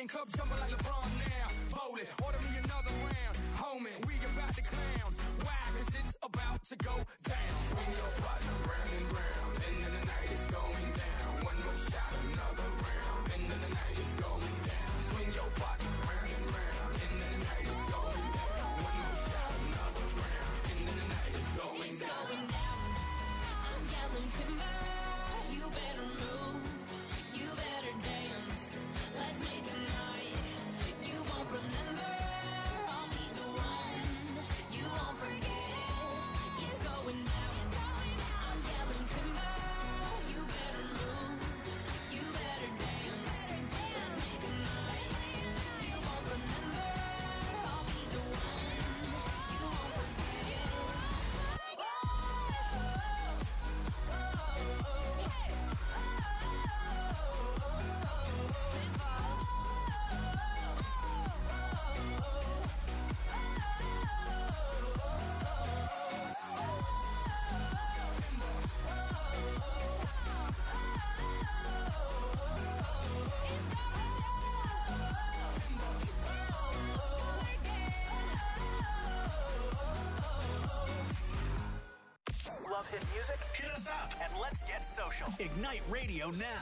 in club jumping like LeBron now. Bowling, order me another round. Homie, we about to clown. Why? Cause it's about to go down. Swing your partner round and round. End of the night is going down. One more shot, another round. End of the night is going down. Swing your partner round and round. End of the night is going down. One more shot, another round. End of the night is going down. It's going down. I'm yelling timber. You better move. You better dance. Let's make a night. You won't remember. I'll be the one. You won't forget. It's going down. I'm yelling timber. You better move. You better dance. Let's make a night. You won't remember. I'll be the one. You won't forget. Love hit music? Hit us up and let's get social. Ignite Radio now.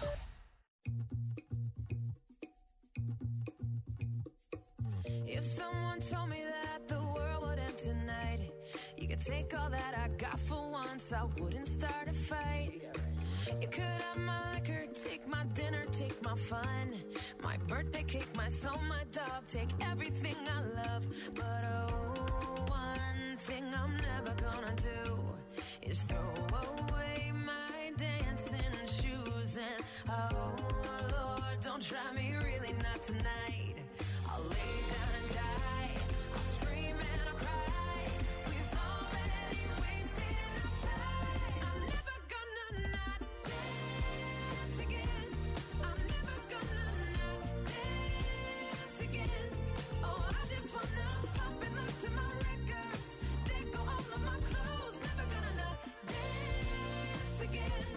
If someone told me that the world would end tonight, you could take all that I got for once, I wouldn't start a fight. You could have my liquor, take my dinner, take my fun, my birthday cake, my soul, my dog, take everything I love. But oh, one thing I'm never gonna do is throw away my dancing shoes. And oh Lord, don't try me, really not tonight. I'll lay down and die, I'll scream and I'll cry. We've already wasted our time. I'm never gonna not dance again. I'm never gonna not dance again. Oh, I just wanna pop and look to my records. They go all of my clothes. Never gonna not dance again.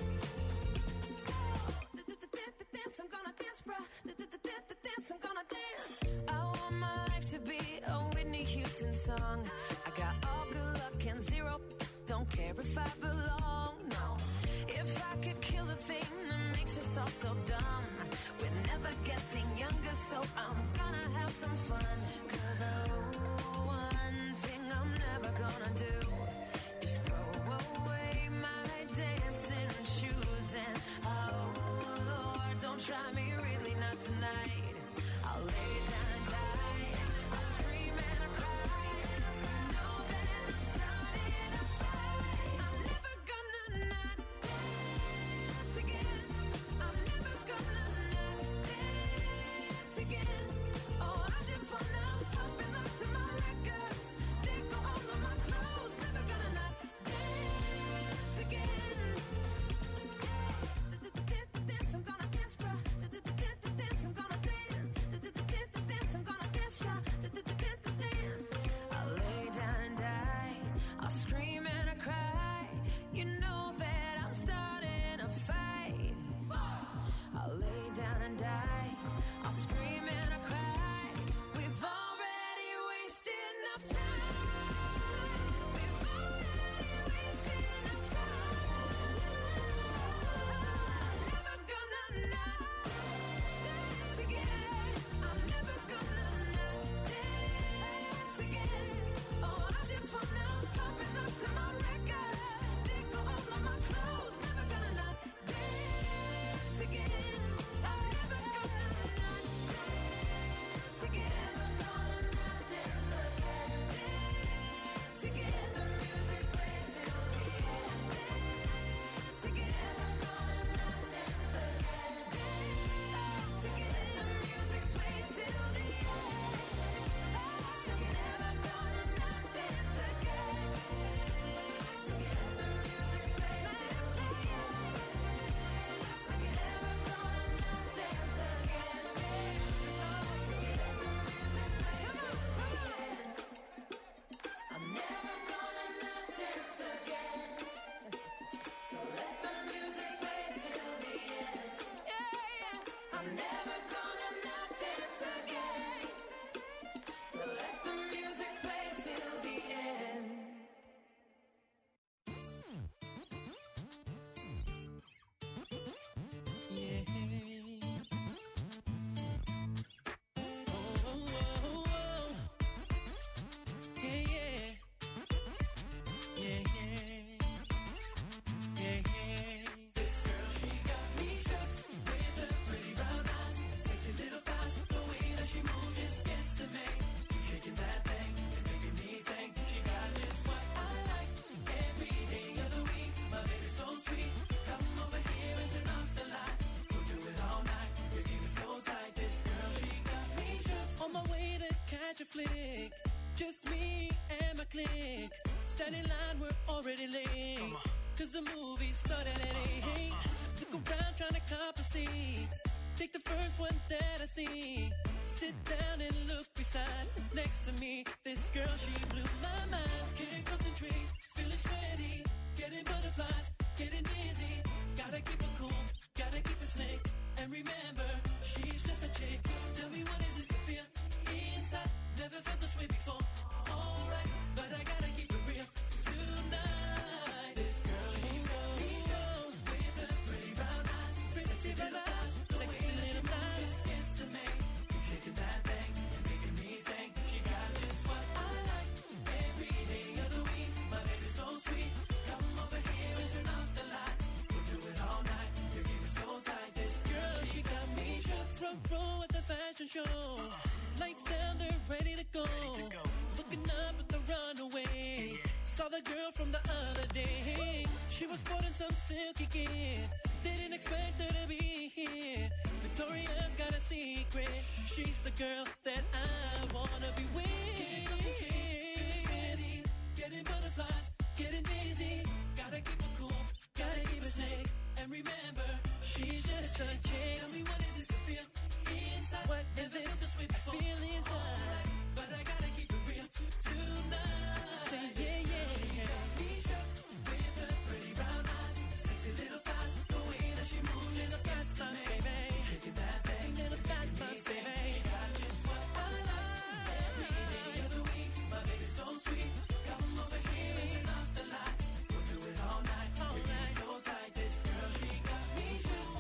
Dance, I'm gonna dance, bruh. Dance, I'm gonna dance. I want my life to be a Whitney Houston song. I got all good luck and zero. Don't care if I belong, no. If I could kill the thing that makes us all so dumb, we're never getting younger, so I'm gonna have some fun. Cause oh, one thing I'm never gonna do is throw away my dancing shoes. And oh Lord, don't try me, really not tonight. I'll lay down and die, I'll scream and I'll cry. Know that I'm starting a fight. I'm never gonna not dance again. I'm never gonna not dance again. Oh, I just wanna pop and look to my records. They go all of my clothes. Never gonna not dance again. Dance, I'm gonna dance, bruh. flick. Just me and my clique. Stand in line, we're already late. Cause the movie started at 8. Look around trying to cop a seat. Take the first one that I see. Sit down and look beside. Next to me, this girl, she blew my mind. Can't concentrate, feeling sweaty. Getting butterflies, getting dizzy. Gotta keep it cool, gotta keep it slick. And remember, she's just a chick. Tell me what is this to feel inside? Never felt this way before. Alright, but I gotta keep it real tonight. This girl, she got me show with her pretty brown eyes, pretty brown eyes, sexy little thighs. Gets to me, keep shaking that thing and making me sing. She got just what I like every day of the week. My baby's so sweet. Come over here and turn off the lights. We'll do it all night. Your game is so tight. This girl, she got me just front row at the fashion show. Lights down, they're ready to go. Looking up at the runaway. Saw the girl from the other day. She was sporting some silky gear. Didn't expect her to be here. Victoria's got a secret. She's the girl that I wanna be with. Can't concentrate, feeling sweaty. Getting butterflies, getting dizzy. Gotta keep it cool, gotta keep it slick. And remember, she's just a chick. Tell me what is this to feel inside? What is this? I feel inside, but I gotta keep it real tonight. Say yeah, yeah, yeah. Misha, with her pretty brown eyes, sexy little thighs, the way that she moves is a fast time, baby. Shaking that thing, little fast time, baby. She got just what I like every day of the week. My baby's so sweet. Come over here and turn off the lights. We'll do it all night. Your game is so tight. This girl, she got me shook.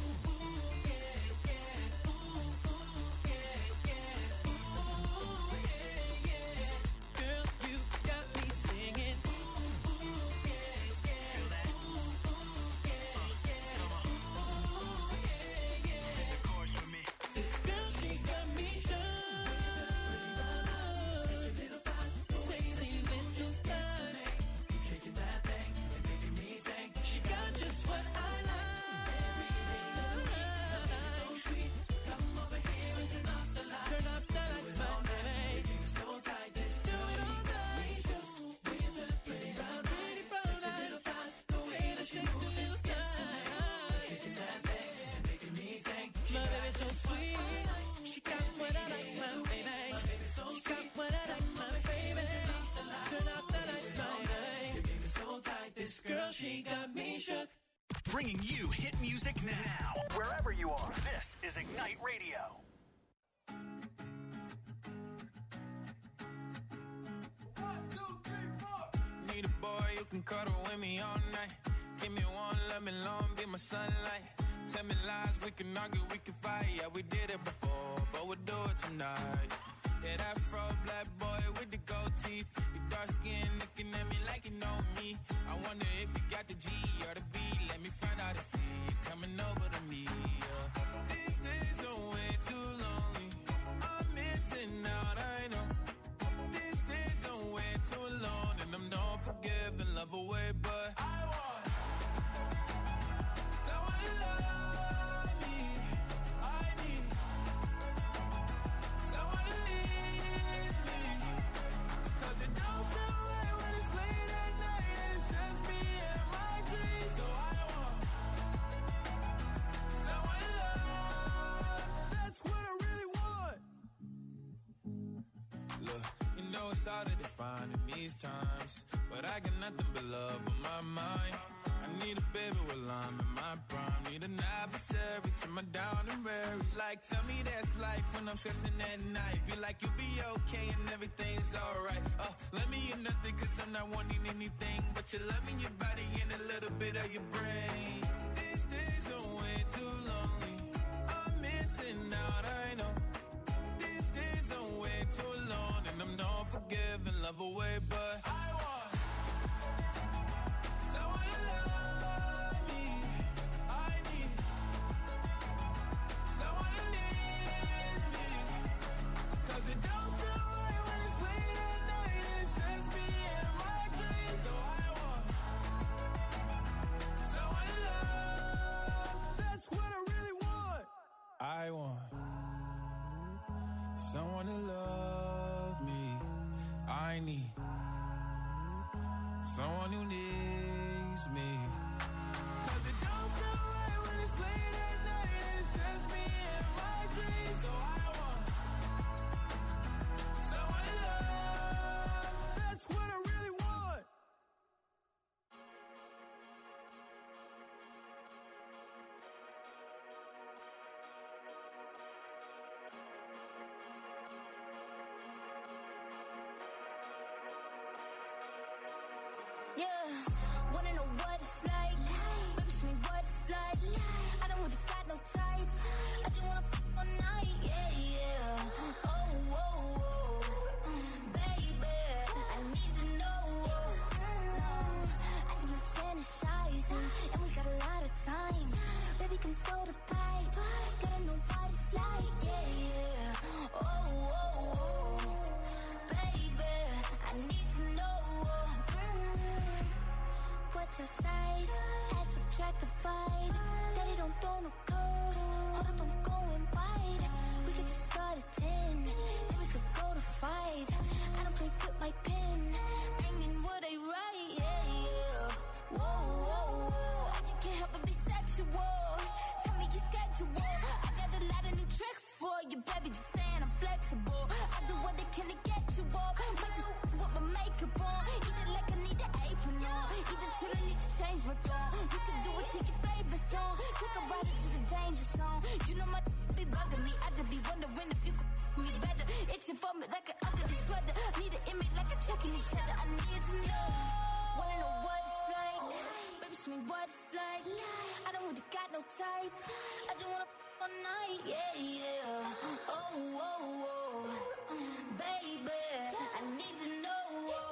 She got me shook. Bringing you hit music now, wherever you are. This is Ignite Radio. Need a boy you can cuddle with me all night. Give me one, let me long, be my sunlight. Tell me lies, we can argue, we can fight. Yeah, we did it before, but we'll do it tonight. Yeah, that fro black boy with the gold teeth. Your dark skin looking at me like you know me. I wonder if you got the G or the B. Let me find out and see you coming over to me. Yeah. These days are way too lonely. I'm missing out, I know. These days are way too alone. And I'm not forgiving, love away, but I want someone to love me. I need someone to leave me. Cause it don't feel right when it's late at night and it's just me and my dreams. So I want someone to love. That's what I really want. Look, you know it's hard to define in these times, but I got nothing but love on my mind. I need a baby while I'm in my prime. Need an adversary to my down and weary. Like, tell me that's life when I'm stressing at night. Be like, you'll be okay and everything's alright. Let me in nothing cause I'm not wanting anything but your love in your body and a little bit of your brain. These days are way too lonely. I'm missing out, I know. These days are way too alone. And I'm not forgiving, love away, but I want someone to love me. I need someone to leave me. Cause it don't feel right when it's late at night and it's just me and my dreams. So I want someone to love. That's what I really want. I want someone to love me. need someone who needs me. 'Cause it don't feel right when it's late at night and it's just me and my dreams. So I want someone to love. That's what I really want. Yeah, wanna know what it's like? Baby, show me what it's like. I don't really got no tights. I just wanna f all night, yeah, yeah. Oh, oh, oh, baby, I need to know. I just been fantasizing, and we got a lot of time. Baby, come throw the pipe. Gotta know what it's like, yeah, yeah. Oh, oh, oh, baby, I need to know. What's your size? Add, subtract, divide. Daddy don't throw no code. Hold up, I'm going wide. We could just start at 10, then we could go to 5. I don't play with my pen. Bringing what I write, yeah, yeah. Whoa, whoa, whoa. I just can't help but be sexual. Tell me your schedule. I got a lot of new tricks for you, baby. Just saying I'm flexible. I do what they can to get you up. Might just with my makeup on. Eat it like I need an apron on. Eat it till I need to change my tone. We can do it till your favorite song. Take a ride into the danger zone. You know my be bugging me. I just be wondering if you could me better. Itching for me like an ugly sweater. Need an image like a checking each other. I need to know. Wanna know what it's like? Baby, show me what it's like. I don't really got no tights. I just wanna all night, yeah, yeah. Oh, oh, oh, baby, I need to know.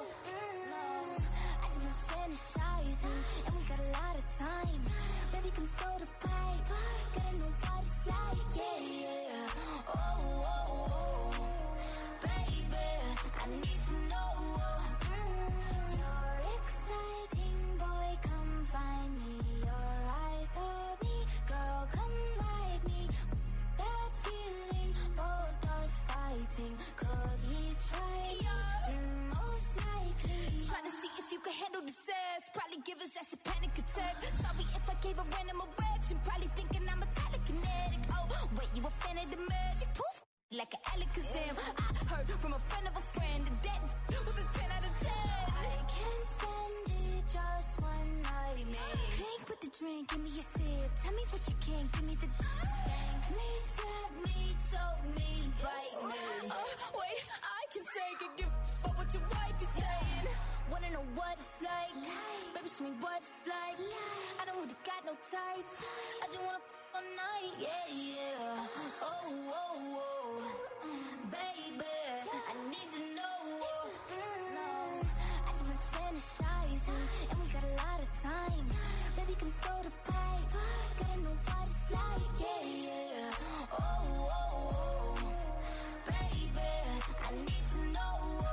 I just been fantasizing, and we got a lot of time. Baby, come throw the pipe. Gotta know what it's like, yeah, yeah. Oh, oh, oh, baby, I need to know. You're exciting, boy, come find me. Your eyes told me, girl, come ride me. That feeling, both us fighting. Could he try? Most likely. Trying to see if you can handle the sass. Probably give us that's a panic attack. Sorry if I gave a random erection. Probably thinking I'm a telekinetic. Oh, wait, you a fan of the magic? Poof, like an Alakazam. I heard from a friend of a friend that was a 10 out of 10. I can't stand it, just one night, man. Clink with the drink, give me a sip. Tell me what you can, give me the spank me, slap me, choke me, bite me. Wait, I can take it, give up what your wife is saying. Wanna know what it's like? Baby, show me what it's like. I don't really got no tights. I just wanna all night, yeah, yeah. Oh, oh, oh, baby, I need to know. I just been fantasizing, and we got a lot of time. Baby, come throw the pipe. Gotta know what it's like, yeah, yeah. Oh, oh, oh, baby, I need to know.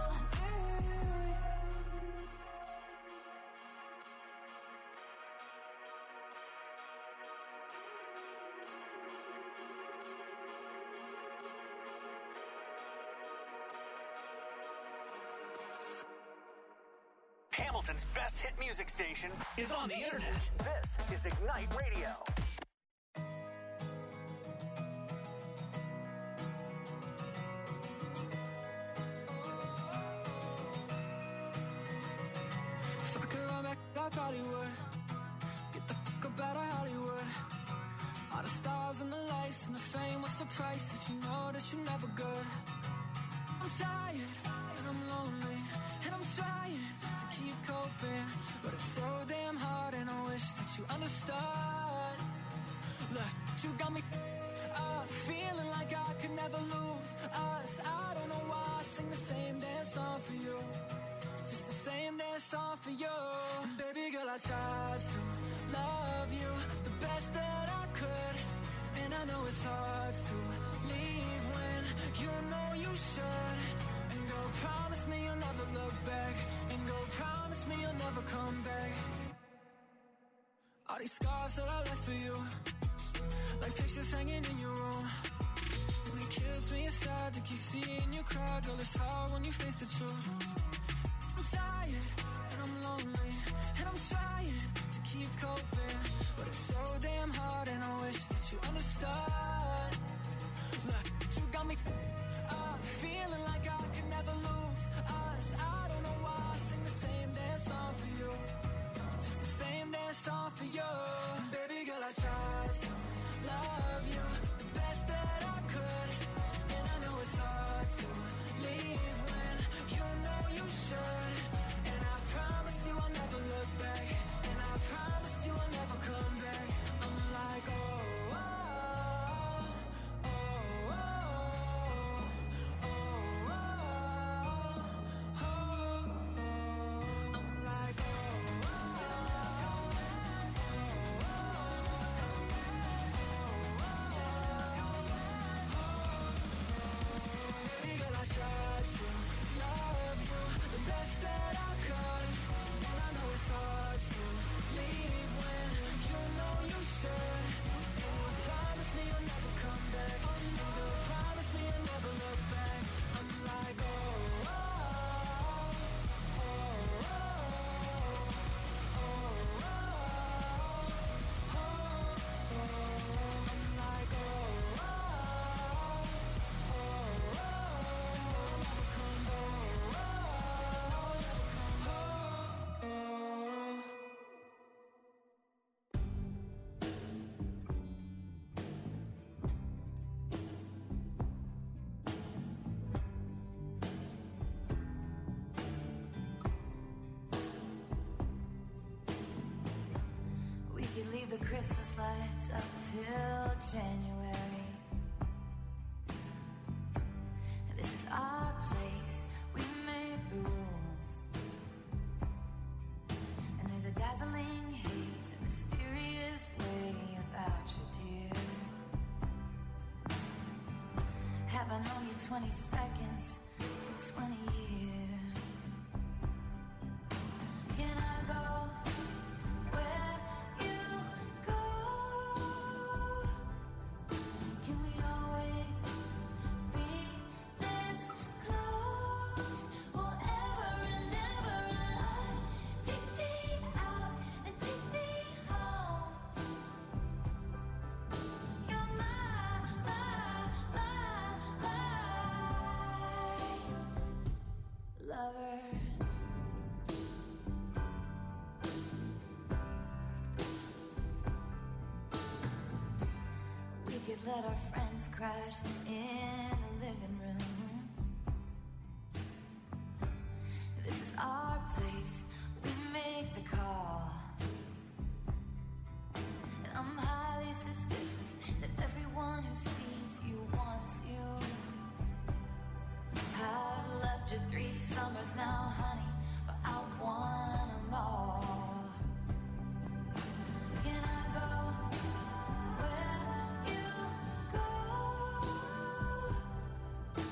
Hamilton's best hit music station is on the internet. This is Ignite Radio. If I could run back, I probably would. Get the fuck up out of Hollywood. All the stars and the lights and the fame, what's the price if you know that you're never good? I'm tired and I'm lonely and I'm trying to keep coping, but it's so damn hard and I wish that you understood. Look, you got me up, feeling like I could never lose us. I don't know why I sing the same damn song for you, just the same damn song for you. And baby girl, I tried to love you the best that I could, and I know it's hard to leave when you know you should. And go promise me you'll never look back, and go promise me you'll never come back. All these scars that I left for you, like pictures hanging in your room. It kills me inside to keep seeing you cry. Girl, it's hard when you face the truth. I'm tired and I'm lonely, and I'm trying to keep coping, but it's so damn hard, and I wish that you understood. Look, you got me feeling like I could never lose us. I don't know why I sing the same damn song for you, just the same damn song for you. And baby girl, I tried to love you the best that I could, and I know it's hard to leave when you know you should. And I promise you I'll never look back, and I promise you I'll never come back. I'm like, oh, oh, oh, oh, oh, oh, oh, oh. I'm like, oh, baby girl, I tried to love you the best that I could, and I know it's hard to leave when you know you should. And you promise me you'll never come back, and you promise me you'll never look back. I'm like, oh, oh, oh, oh, oh, oh, oh, oh. I'm like, oh, oh, oh, oh, come on, oh, oh. We could leave the Christmas lights up till January. This is our place, we make the rules. And there's a dazzling haze, a mysterious way about you, dear. Have I known you 20 seconds or 20 years? Can I go where you go? Can we always be this close? Forever and ever and on. Take me out and take me home. You're my lover. We could let our friends crash in the living room. This is our place, we make the call. And I'm highly suspicious that everyone who sees you wants you. I've loved you 3 summers now, honey, but I want them all. Can I go where you go?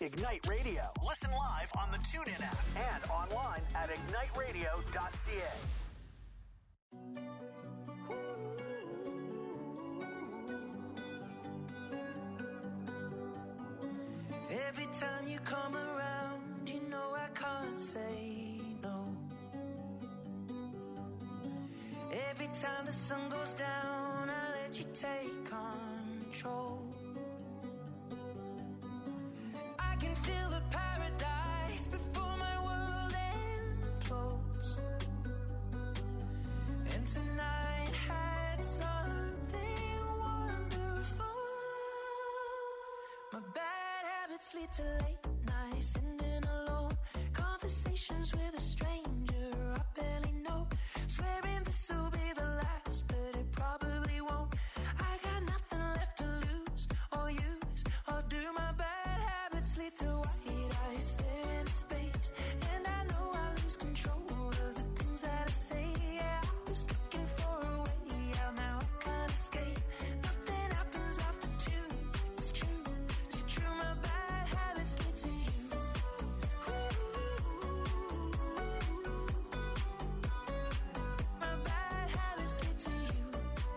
Ignite Radio. Listen live on the TuneIn app and online at igniteradio.ca. Every time you come around, you know I can't say no. Every time the sun goes down, I let you take control. I can feel the paradise before my world implodes. And tonight had something wonderful. My bad habits lead to late nights, sitting alone, conversations with a stranger I barely know, swearing this will be the last, but it probably won't. I got nothing left to lose or use or do. My bad habits lead to white eyes staring into space, and I know I lose control of the things that I say. Yeah, I was looking for a way out, now I can't escape. Nothing happens after two. It's true, it's true. My bad habits lead to you. My bad habits lead to you.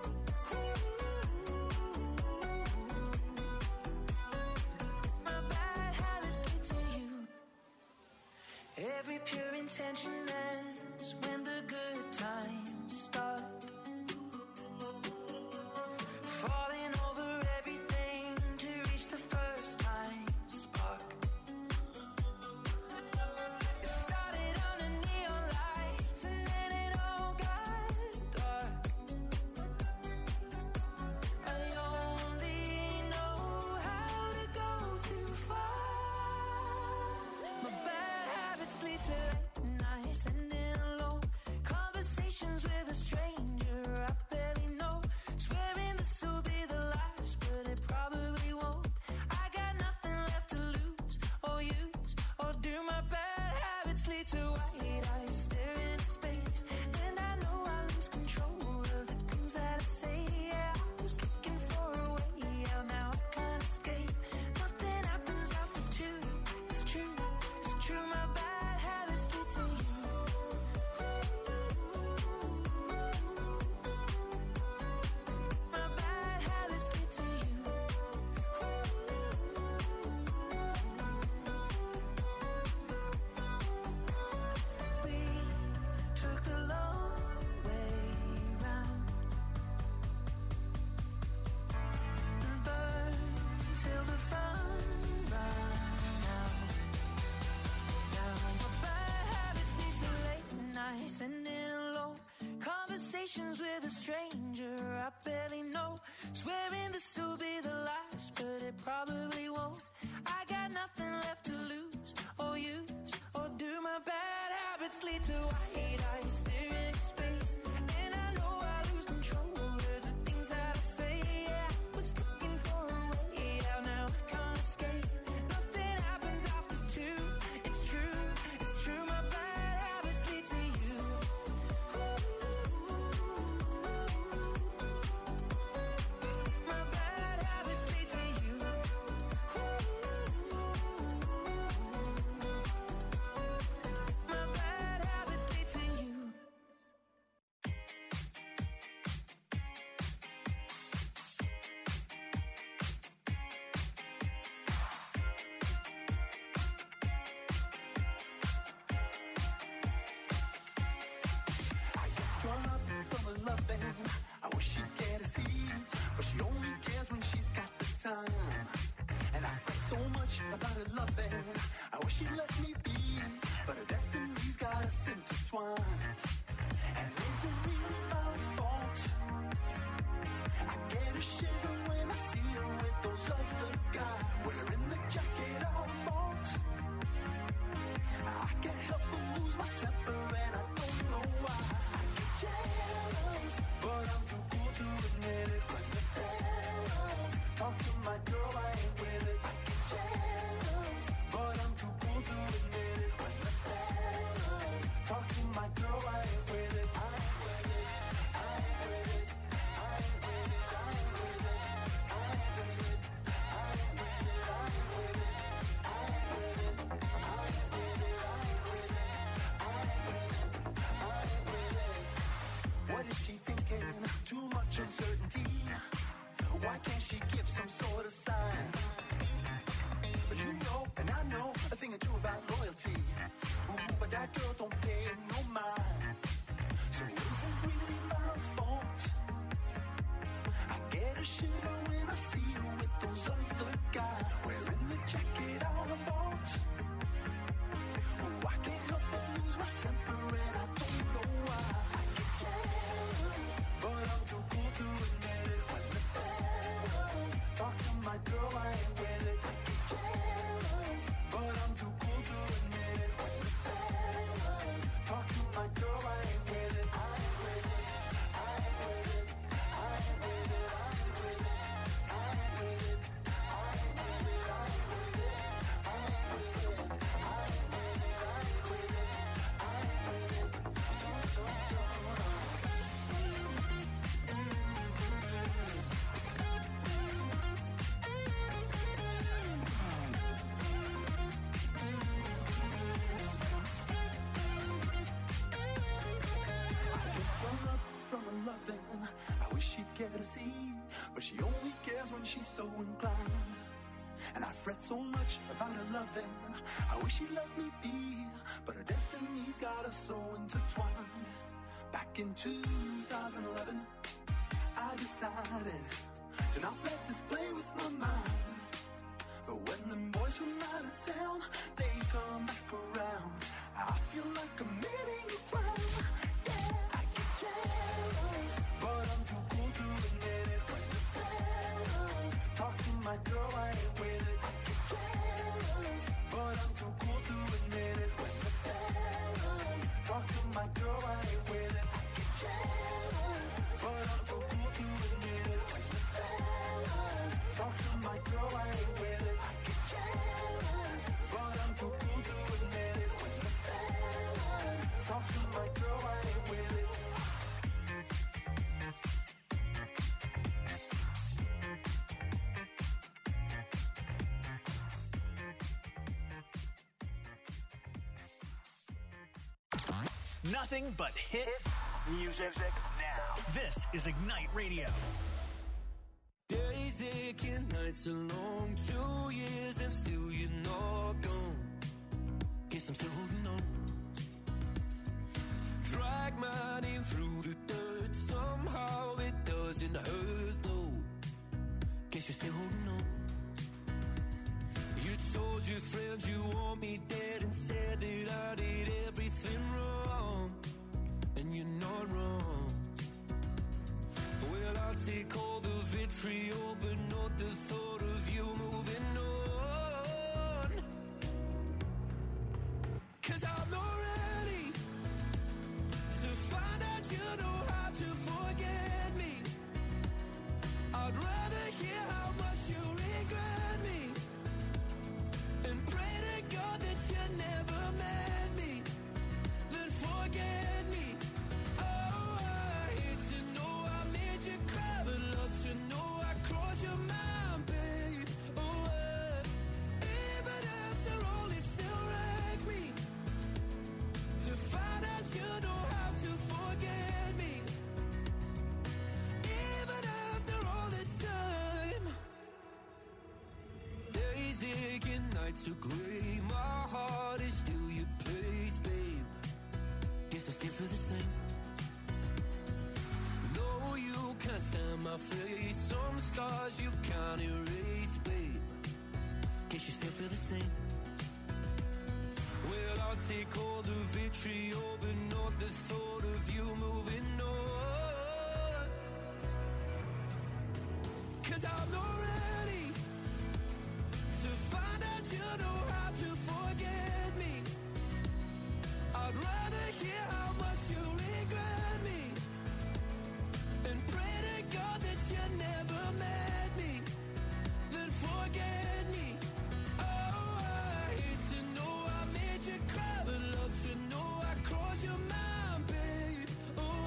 My bad habits lead to you. Every pure intention ends when the good times start. Falling over everything to reach the first time spark. It started under neon lights and then it all got dark. I only know how to go too far. My bad habits lead to late nights, sitting alone, conversations with a stranger I barely know, swearing this will be the last, but it probably won't. I got nothing left to lose or use or do. My bad habits lead to white eyes staring into space, and I know I lose control of the things that I say. Yeah, I was looking for a way out, now I can't escape. Nothing happens after two. It's true, it's true. My bad habits lead to you. My bad habits lead to you. We took the long way round and burned till the fun ran out. Now my bad habits lead to late nights, sitting alone, conversations with a stranger I barely know, swearing this will be the last, but it probably won't. I got nothing left to lose or use or do. My bad habits lead to white eyes staring into space, and I know I lose control of the things that I say. Yeah, I was looking for a way out, now I can't escape. Nothing happens after two. It's true, it's true. My bad habits lead to you. My bad habits lead to you. My bad habits lead to you. some sort of sign. But you know, and I know a thing or two about loyalty. Ooh, but that girl don't pay no mind. So it isn't really my fault. I get a shiver when I see you with those other guys, wearing the jacket I bought. Oh, I can't help but lose my temper and I don't know why. I get jealous, but I'm too cool to admit it. When the fellas talk to my girl, I ain't with it. I get jealous, but I'm too cool to admit it. When the fellas talk to my girl, I ain't with it. I ain't with it. I ain't with it. I ain't with it. I ain't with it. I ain't with it. I ain't with it. I ain't with it. I ain't with it. I ain't with it. I ain't with it. I ain't with it. From her loving, I wish she'd care to see, but she only cares when she's so inclined. And I fret so much about her loving, I wish she'd let me be, but her destiny's got us so intertwined. Back in 2011, I decided to not let this play with my mind. But when them boys from out of town, they come back around, I feel like committing a crime. Yeah, I get jealous, but I'm too cool to admit it. When the fellas talk to my girl, I ain't with it. I get jealous, but I'm too cool to admit it. When the fellas talk to my girl, I ain't with it. I get jealous, but I'm too cool to admit it. When the fellas talk to my girl, I ain't with it. I get jealous, but I'm too cool to admit it. When the fellas talk to my girl, I ain't with it. Nothing but hit music now. This is Ignite Radio. Days aching, nights are long, 2 years and still you're not gone. Guess I'm still holding on. Drag my name through the dirt, somehow it doesn't hurt though. Guess you're still holding on. You told your friends you want me dead and said that I did everything wrong, and you're not wrong. Well, I'll take all the vitriol, but not the thought of you moving on. 'Cause I'm not ready to find out you know how to forget me. I'd rather hear how much you regret me and pray to God that you never met me, then forget me. Oh, I hate to know I made you cry, but love to know I crossed your mind, babe. Oh, even after all, it still wrecks me to find out you know how to forget me. Even after all this time, days aching, nights are gray, my heart is still your place, babe. Guess I still feel the same. No, you can't stand my face, some scars you can't erase, babe. Guess you still feel the same. Well, I'll take all the vitriol, but not the thought of you moving on. 'Cause I'm not ready to find out you know how to forget me. I'd rather hear how much you regret me and pray to God that you never met me, then forget me. Oh, I hate to know I made you cry, but love to know I crossed your mind, babe. Oh,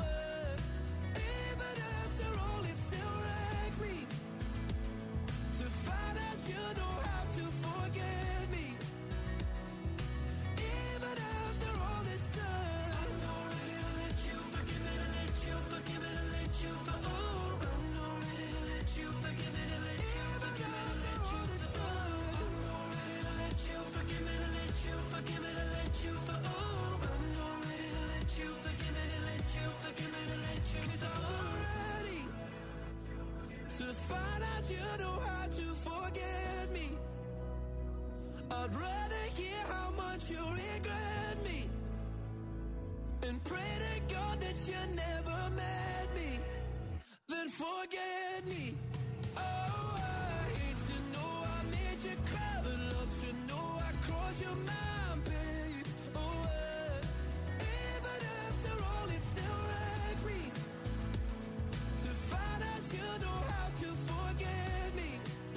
find out you know how to forget me. I'd rather hear how much you regret me and pray to God that you never met me than forget me. Oh, I hate to know I made you cry, but love to know I crossed your mind, babe. Oh, even after all, it still wrecks me to find out you know how to forget me,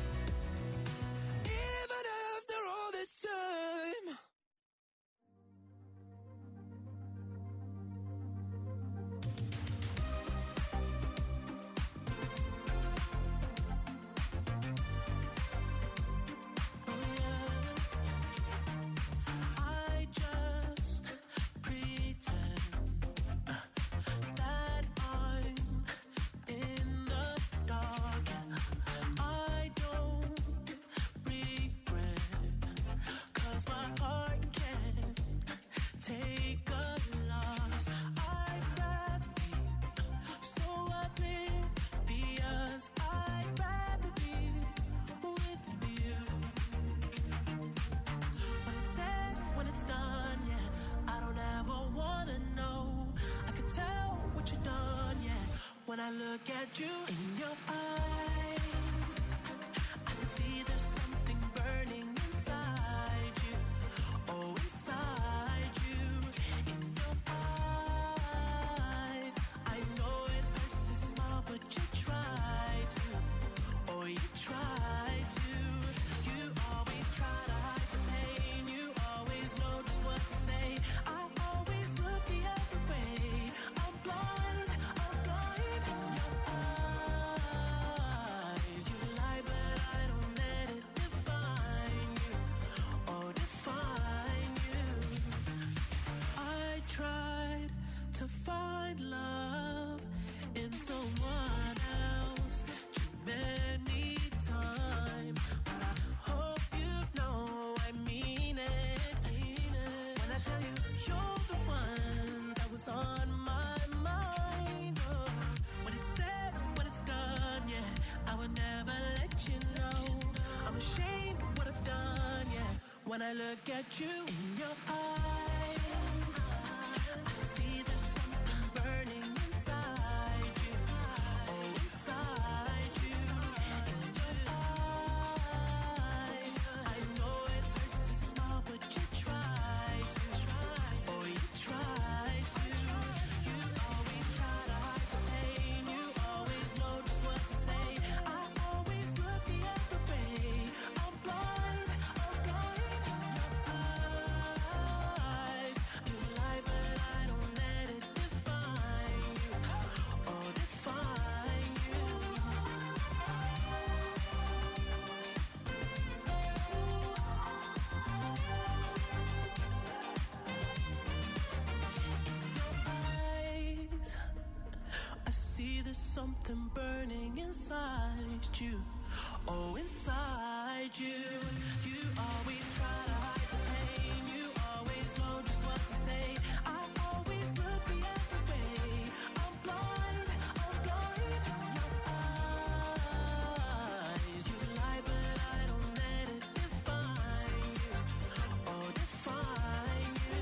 even after all this time. I just pretend that I'm in the dark. I don't regret, 'cause my heart can't take a loss. I'd rather be so oblivious. I'd rather be with you. When it's said, when it's done, yeah, I don't ever wanna know. I can tell what you've done, yeah. When I look at you in your eyes, I see there's something burning inside you. Oh, inside you, in your eyes. I know it hurts to smile, but you try to. Oh, you try to. You always try to hide the pain. You always know just what to say. I always look the other way. I'm blind in your eyes. You lie, but I don't let it define you. Oh, define you. I tried to find love in someone else too many times, but I hope you know I mean it. When I tell you you're the one that was on my mind. Oh, when it's said, when it's done, yeah, I would never let you know. I'm ashamed of what I've done, yeah. When I look at you in your eyes, I see there's something burning inside you. Oh, inside you, in your eyes. I know it hurts to smile, but you try to. Oh, you try to. You always try to hide the pain. You always know just what to say. I always look the other way. I'm blind in your eyes. You lie, but I don't let it define you. Oh, define you. Eyes, I see there's something burning inside you. Oh, inside you. You always try to hide the pain. You always know just what to say. I always look the other way. I'm blind in your eyes. You lie, but I don't let it define you. Oh, define you.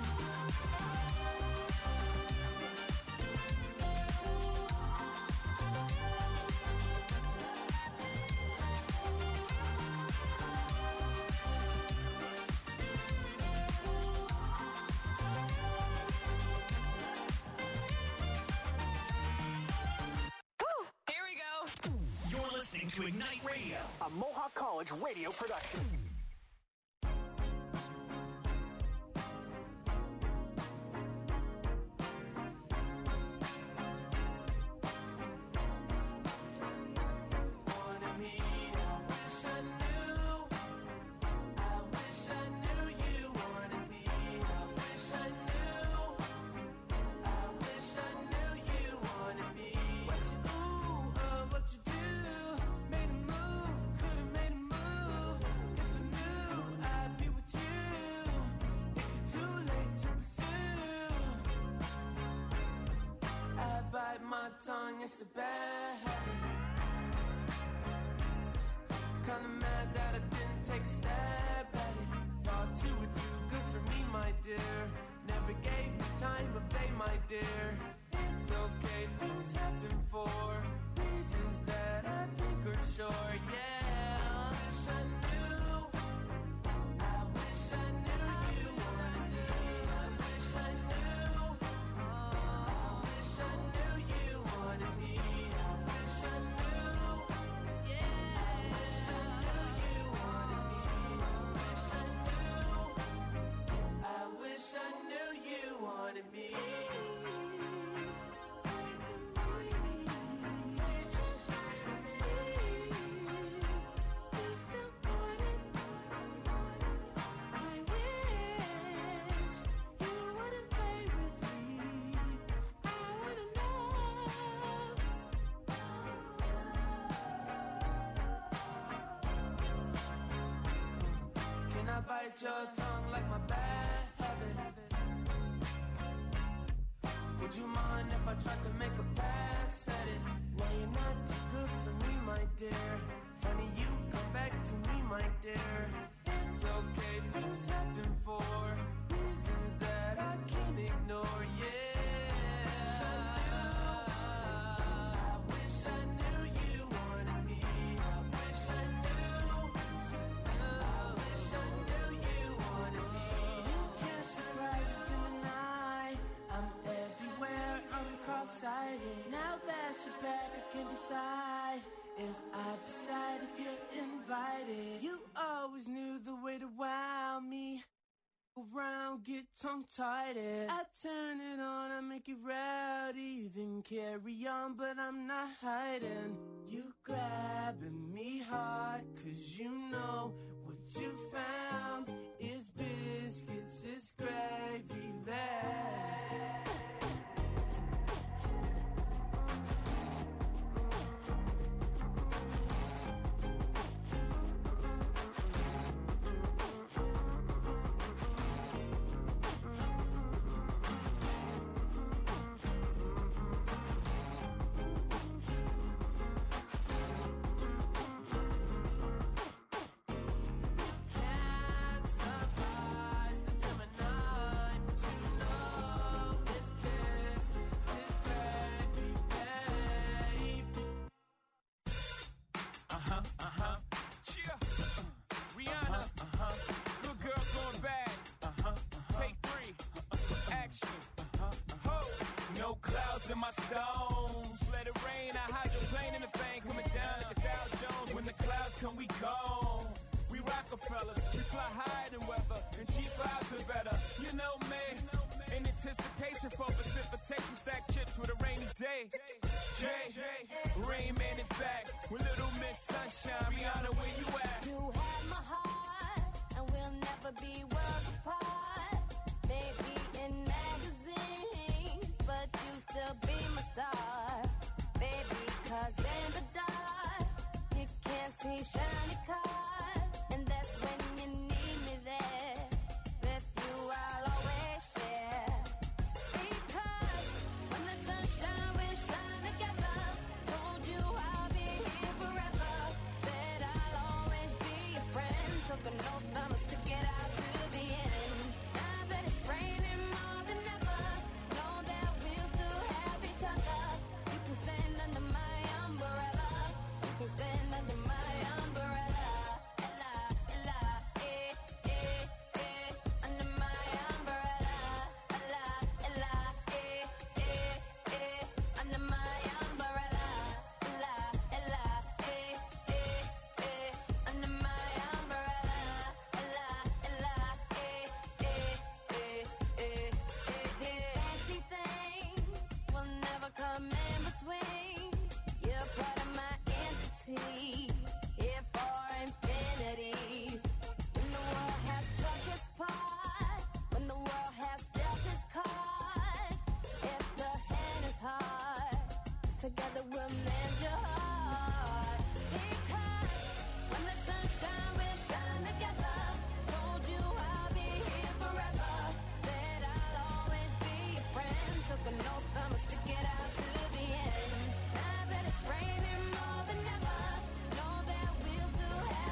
Here we go. You're listening to Ignite Radio, a Mohawk College radio production. Wanted me, I wish I knew. I wish I knew you wanted me. I wish I knew. I wish I knew you wanted me. What you do, what you do. Made a move, could've made a move. If I knew I'd be with you. Is it too late to pursue? I bite my tongue, it's a bad habit. kinda mad that I didn't take a stab at it. Thought you were too good for me, my dear. Never gave me time of day, my dear. It's okay, things happen for reasons that I think are sure, yeah. I wish I knew. I wish I knew you. I wish I knew. I wish I knew you wanted me. I wish I knew. Yeah. I wish I knew you wanted me. I wish I knew. I wish I knew you wanted me. Bite your tongue like my bad habit. Would you mind if I tried to make a pass at it? Now you're not too good for me, my dear. Funny you come back to me, my dear. It's okay, things happen for reasons that I can't ignore, yeah. I wish I knew you wanted me. I wish I knew. I wish I knew you wanted me. You can't surprise a Gemini. I'm everywhere, I'm cross-sighted. Now that you're back, I can decide if I decide if you're invited. You always knew the way to wow me. Around, get tongue-tied. I turn it on, I make it rowdy. Then carry on, but I'm not hiding. You grabbing me hard, 'cause you know what you found is biscuits, is gravy bag. In my stones, let it rain. I hydroplane in the thing coming down like the Dow Jones. When the clouds come, we gone. We Rockefellers, we fly higher than weather, and cheap vibes are better. You know me, in anticipation for precipitation, stack chips with a rainy day. Jay, Rain Man is back with Little Miss Sunshine. Rihanna, where you at? You have my heart, and we'll never be worlds apart. Maybe in magazines, but you still be my star, baby, 'cause in the dark, you can't see shiny cars, and that's when you need me there. With you, I'll always share, because when the sunshine will shine together, told you I'll be here forever, said I'll always be your friend, took an oath, I'ma stick it out to the end. Now that it's raining more than ever, know that we'll still have each other. You can stand under my umbrella. You can stand under my umbrella. Ella, Ella, eh, eh, eh. Under my umbrella. Ella, Ella, eh, eh, eh. Under my umbrella. Ella, Ella, eh, eh, eh. Under my umbrella. Ella, Ella, eh, eh, eh, eh. Fancy things will never come in between. You're part of my entity, here for infinity. When the world has took its part, when the world has dealt its cards, if the hand is hard, together we'll mend your heart. Because when the sunshine will shine together, told you I'll be here forever, said I'll always be your friend, took an oath, I'ma stick it out to the end. Now that it's raining more than ever, know that we'll still have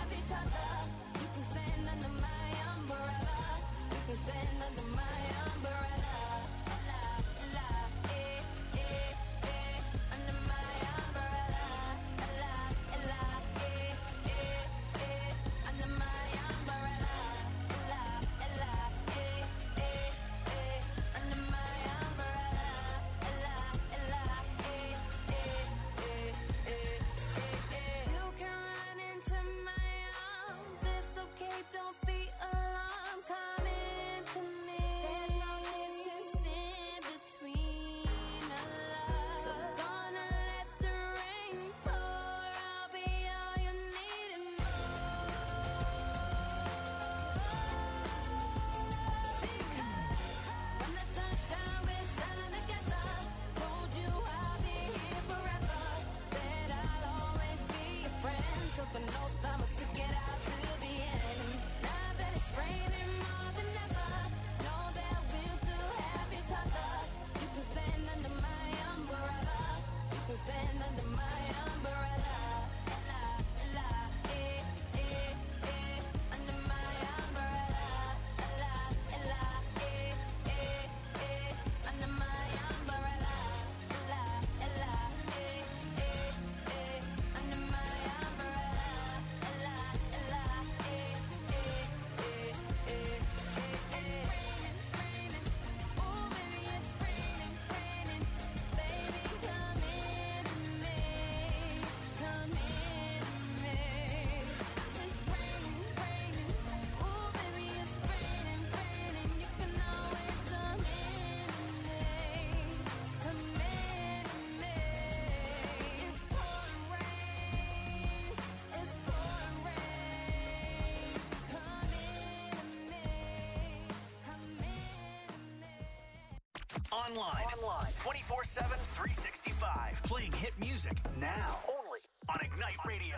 Online. 24/7, 365. Playing hit music now. Only on Ignite Radio.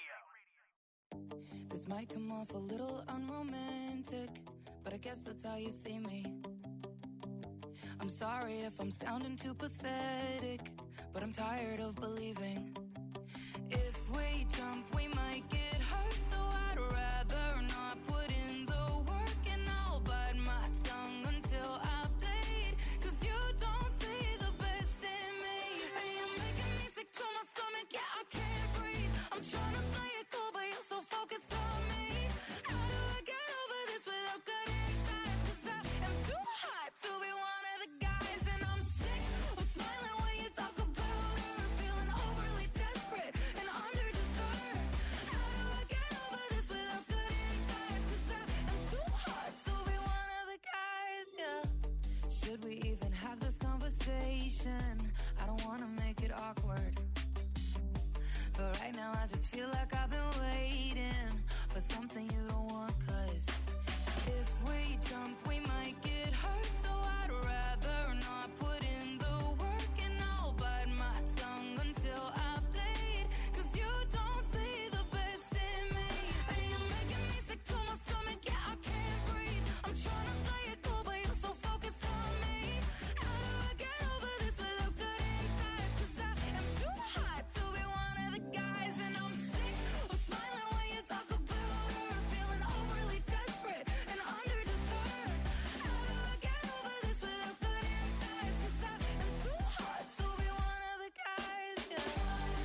This might come off a little unromantic, but I guess that's how you see me. I'm sorry if I'm sounding too pathetic, but I'm tired of believing. If we jump, we might get hurt, so I'd rather not put in the work, and I'll bite my tongue until I bleed, 'cause you don't see the best in me. And you're making me sick to my stomach, yeah, I can't breathe. I'm trying to play it cool, but you're so focused on me. How do I get over this without cutting ties? 'Cause I am too hot to be one of the guys, and I'm sick of smiling when you talk about her, feeling overly desperate and underdeserved. How do I get over this without cutting ties? 'Cause I am too hot to be one of the guys, yeah. Should we even have this conversation? I don't wanna make it awkward, but right now I just feel like I've been waiting for something you don't want. 'Cause if we jump, we might get hurt, so I'd rather not put in the work, and I'll bite my tongue until I bleed, 'cause you don't see the best in me. And you're making me sick to my stomach, yeah, I can't breathe. I'm trying to play it cool, but you're so focused on me. How do I get over this without cutting ties? 'Cause I am too hot to be one of the guys, and I'm sick of smiling when you talk about her, feeling overly desperate and underdeserved. How do I get over this without cutting ties? 'Cause I am too hot to be one of the guys, yeah. I'm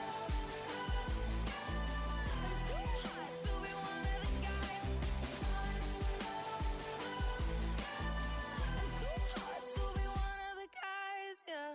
too hot to be one of the guys. I'm too hot to be one of the guys, yeah.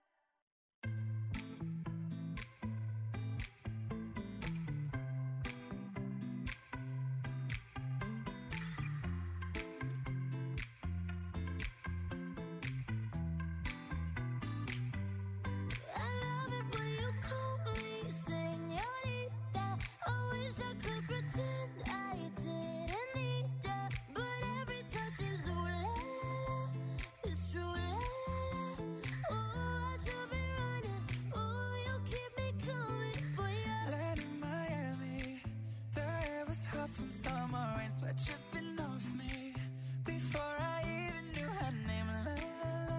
I love it when you call me señorita. I wish I could pretend I didn't need ya, but every touch is ooh la la la. It's true la la la. Oh, I should be running. Oh, you keep me coming for ya. Land in Miami, the air was hot from summer rain, sweat dripping off me before I even knew her name. La la la,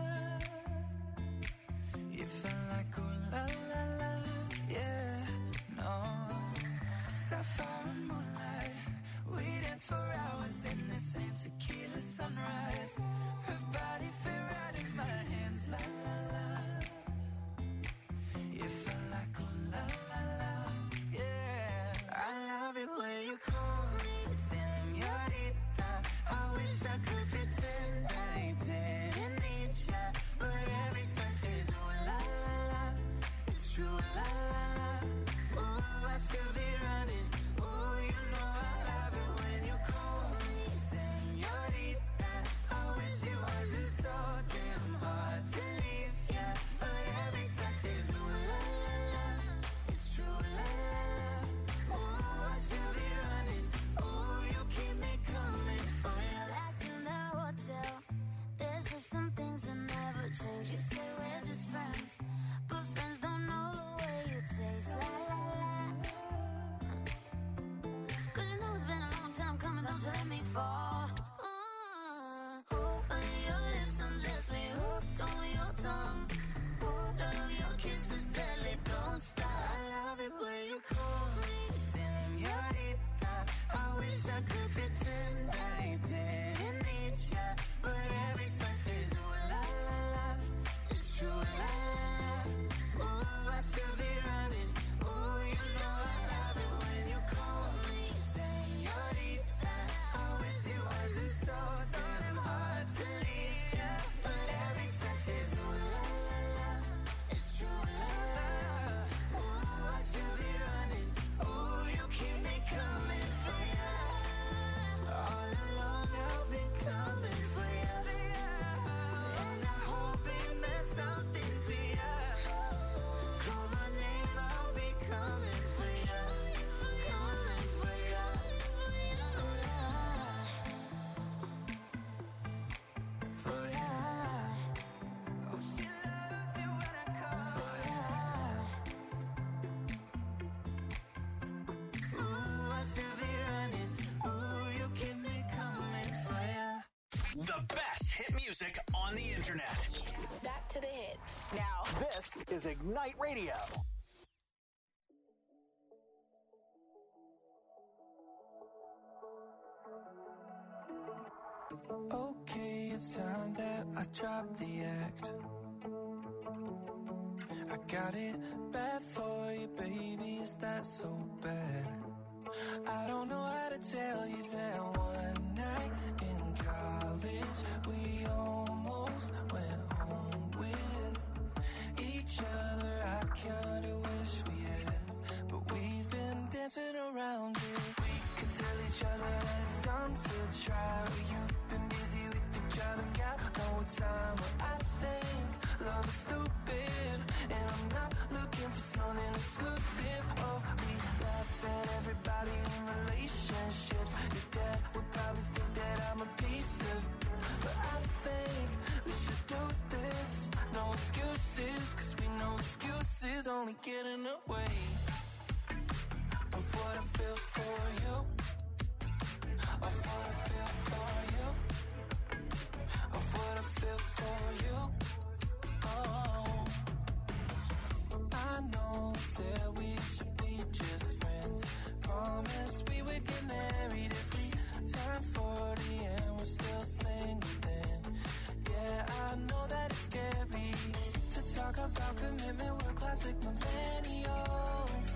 you felt like ooh la la la, yeah, no. Sapphire and moonlight, we danced for hours in the same tequila sunrise. Her body fit right in my hands, la la la. You felt like ooh la la la, yeah. I love it when you call me señorita. I wish I could pretend I didn't need ya, but every touch is ooh la la la. It's true la la la. Ooh, I should be running. Ooh, you know I love it when you call me señorita. I wish it wasn't so damn hard to leave ya, but every touch is ooh la la la. It's true la la la. Ooh, I should be running. Ooh, you keep me coming for ya. Back to the hotel. There's just some things that never change. You say we're just friends, but friends don't know the way you is Ignite Radio. Okay, it's time that I drop the act. I got it bad for you, baby, is that so bad? I don't know how to tell you that one night in college we almost went home with each other. I kinda wish we had, but we've been dancing around it. We can tell each other that it's time to try. You've been busy with the job and got no time. But I think love is stupid, and I'm not looking for something exclusive. Oh, we laugh at everybody in relationships. Your dad would probably think that I'm a piece of, but I think we should do this. No excuses, cause we know excuses only get in the way of what I feel for you. Of what I feel for you. Of what I feel for you. Oh, I know that we should be just friends. Promise we would get married if we turn 40 and we're still single then. Yeah, I know that it's scary to talk about commitment. We're classic millennials,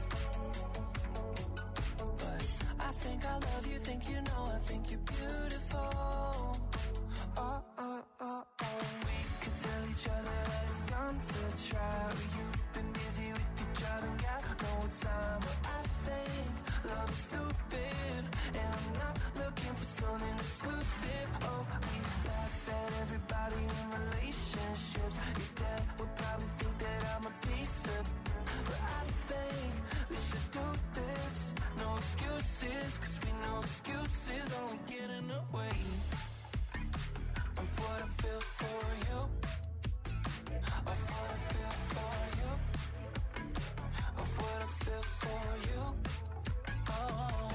but I think I love you, think you know, I think you're beautiful. Oh, oh, oh, oh. We can tell each other that it's time to try. You've been busy with your job and got no time. But I think love is stupid, and I'm not looking for something exclusive. Oh, we laugh at everybody in relationships. Your dad would probably think that I'm a piece of, but I think we should do this. No excuses, cause we know excuses only get in the way of what I feel for you. Of what I feel for you. Of what I feel for you. Oh,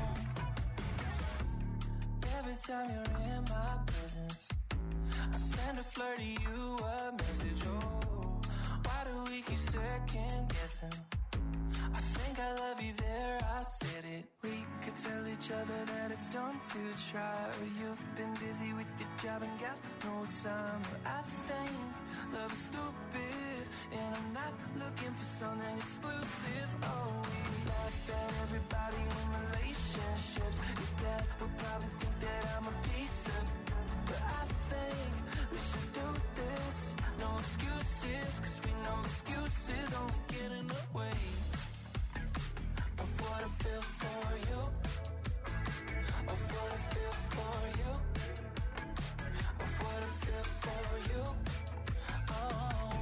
every time you're in my presence, I send a flirt to you a message. Oh, why do we keep second guessing? I think I love you there, I said it. We could tell each other that it's time to try. You've been busy with your job and got no time. But I think love is stupid, and I'm not looking for something exclusive. Oh, we laugh at everybody in relationships. Your dad would probably think that I'm a piece of, but I think we should do this. No excuses, cause we know excuses only get in the way of what I feel for you. Of what I feel for you. Of what I feel for you. Oh,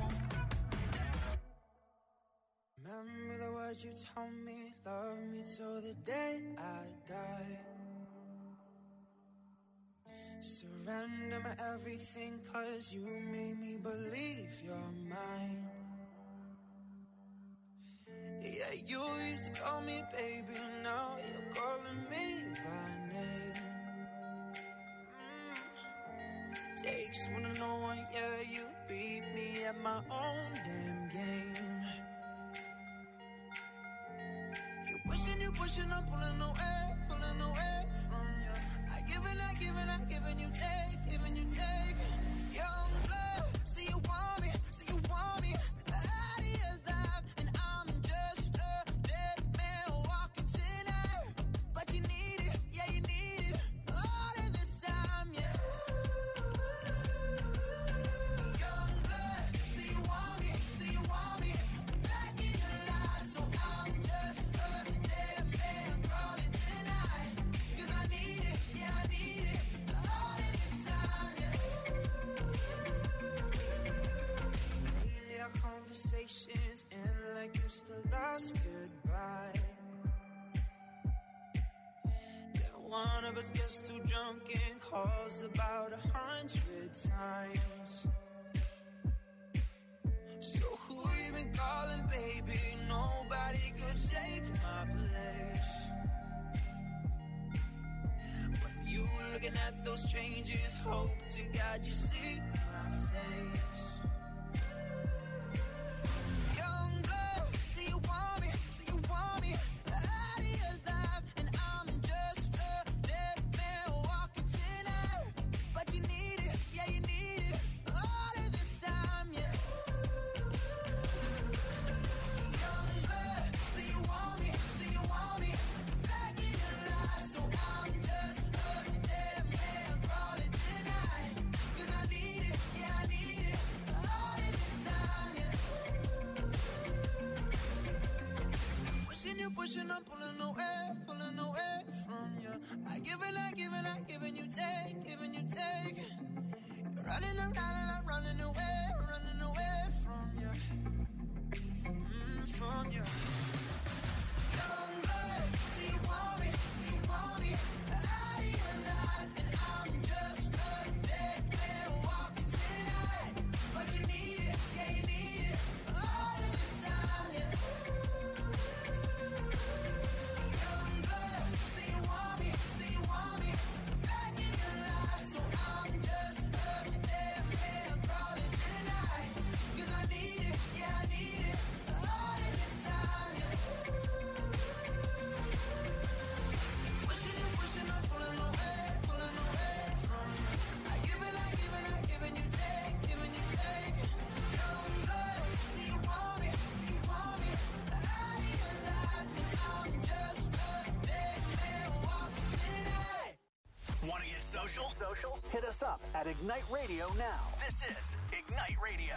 remember the words you told me, love me till the day I die. Surrender my everything, cause you made me believe you're mine. Yeah, you used to call me baby, now you're calling me by name. Takes one to know one, yeah, you beat me at my own damn game. You pushing, I'm pulling away from you. I giving you take. Young blood, see you want me, the idea's live, and I'm just a dead man walking tonight. But you need it, yeah, you need it, all of this time, yeah. Young blood, see you want me, back in your life, so I'm just a dead man calling tonight. 'Cause I need it, yeah, I need it, all of this time, yeah. Lately our conversations end like it's the last goodbye. Then one of us gets too drunk and calls about 100 times. So who you been calling, baby? Nobody could take my place. When you looking at those strangers, hope to God you see my face. pushing, I'm pulling away from you. I giving you take, giving you take. You're running around and I'm running away from you. From you. Young blood, see you want me, and I'm just a dead man walking tonight. But you need it, yeah you need it, all of the time, yeah. Young blood, see you want me, back in your life. So I'm just a dead man crawling tonight. 'Cause I need it, yeah I need it, all of the time, yeah. Pushing, I'm pulling away from you. I giving you take, giving you take. Young blood, see you want me, out of your life, and I'm just a dead man walking tonight. Want to get social? Hit us up at Ignite Radio now. This is Ignite Radio.